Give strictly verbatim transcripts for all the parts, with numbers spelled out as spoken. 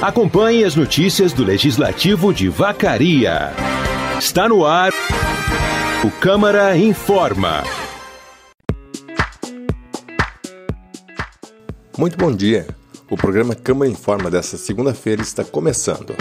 Acompanhe as notícias do Legislativo de Vacaria. Está no ar o Câmara Informa. Muito bom dia. O programa Câmara Informa desta segunda-feira está começando.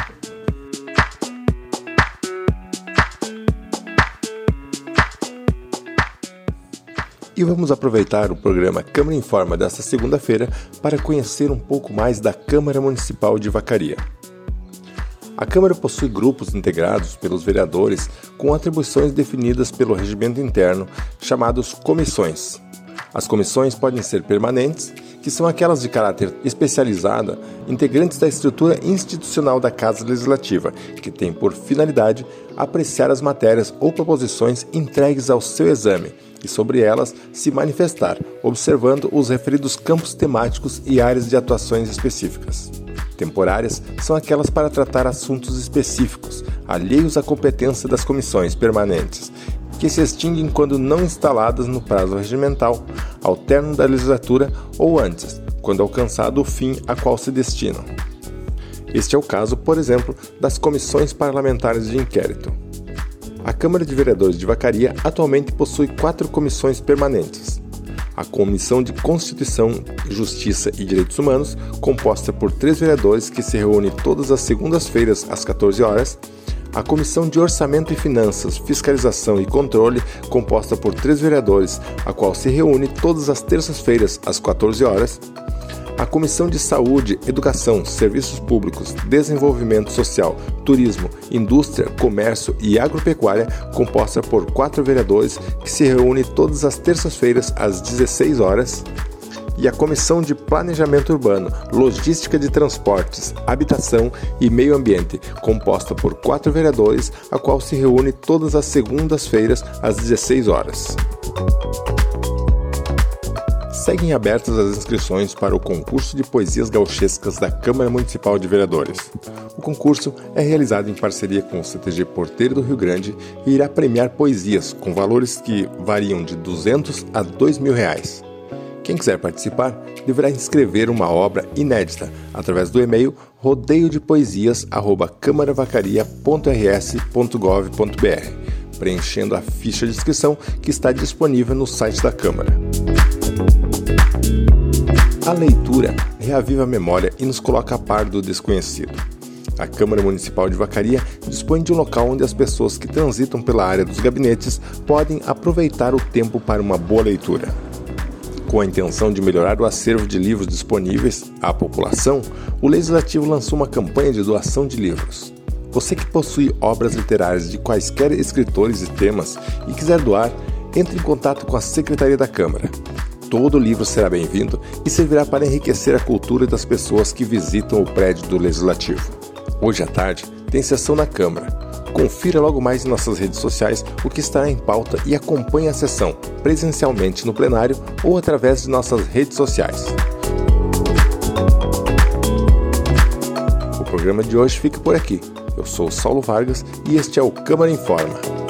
E vamos aproveitar o programa Câmara Informa desta segunda-feira para conhecer um pouco mais da Câmara Municipal de Vacaria. A Câmara possui grupos integrados pelos vereadores com atribuições definidas pelo regimento interno, chamados comissões. As comissões podem ser permanentes, que são aquelas de caráter especializado, integrantes da estrutura institucional da Casa Legislativa, que tem por finalidade apreciar as matérias ou proposições entregues ao seu exame e sobre elas se manifestar, observando os referidos campos temáticos e áreas de atuações específicas. Temporárias são aquelas para tratar assuntos específicos, alheios à competência das comissões permanentes, que se extinguem quando não instaladas no prazo regimental, ao término da legislatura ou antes, quando alcançado o fim a qual se destinam. Este é o caso, por exemplo, das comissões parlamentares de inquérito. A Câmara de Vereadores de Vacaria atualmente possui quatro comissões permanentes. A Comissão de Constituição, Justiça e Direitos Humanos, composta por três vereadores que se reúne todas as segundas-feiras às quatorze horas. A Comissão de Orçamento e Finanças, Fiscalização e Controle, composta por três vereadores, a qual se reúne todas as terças-feiras às quatorze horas. A Comissão de Saúde, Educação, Serviços Públicos, Desenvolvimento Social, Turismo, Indústria, Comércio e Agropecuária, composta por quatro vereadores, que se reúne todas as terças-feiras às dezesseis horas. E a Comissão de Planejamento Urbano, Logística de Transportes, Habitação e Meio Ambiente, composta por quatro vereadores, a qual se reúne todas as segundas-feiras às dezesseis horas. Seguem abertas as inscrições para o concurso de poesias gauchescas da Câmara Municipal de Vereadores. O concurso é realizado em parceria com o C T G Porteiro do Rio Grande e irá premiar poesias com valores que variam de duzentos a dois mil reais. Quem quiser participar deverá inscrever uma obra inédita através do e-mail rodeio de poesias arroba câmara vacaria ponto r s ponto gov ponto b r, preenchendo a ficha de inscrição que está disponível no site da Câmara. A leitura reaviva a memória e nos coloca a par do desconhecido. A Câmara Municipal de Vacaria dispõe de um local onde as pessoas que transitam pela área dos gabinetes podem aproveitar o tempo para uma boa leitura. Com a intenção de melhorar o acervo de livros disponíveis à população, o Legislativo lançou uma campanha de doação de livros. Você que possui obras literárias de quaisquer escritores e temas e quiser doar, entre em contato com a Secretaria da Câmara. Todo livro será bem-vindo e servirá para enriquecer a cultura das pessoas que visitam o prédio do Legislativo. Hoje à tarde tem sessão na Câmara. Confira logo mais em nossas redes sociais o que estará em pauta e acompanhe a sessão presencialmente no plenário ou através de nossas redes sociais. O programa de hoje fica por aqui. Eu sou o Saulo Vargas e este é o Câmara Informa.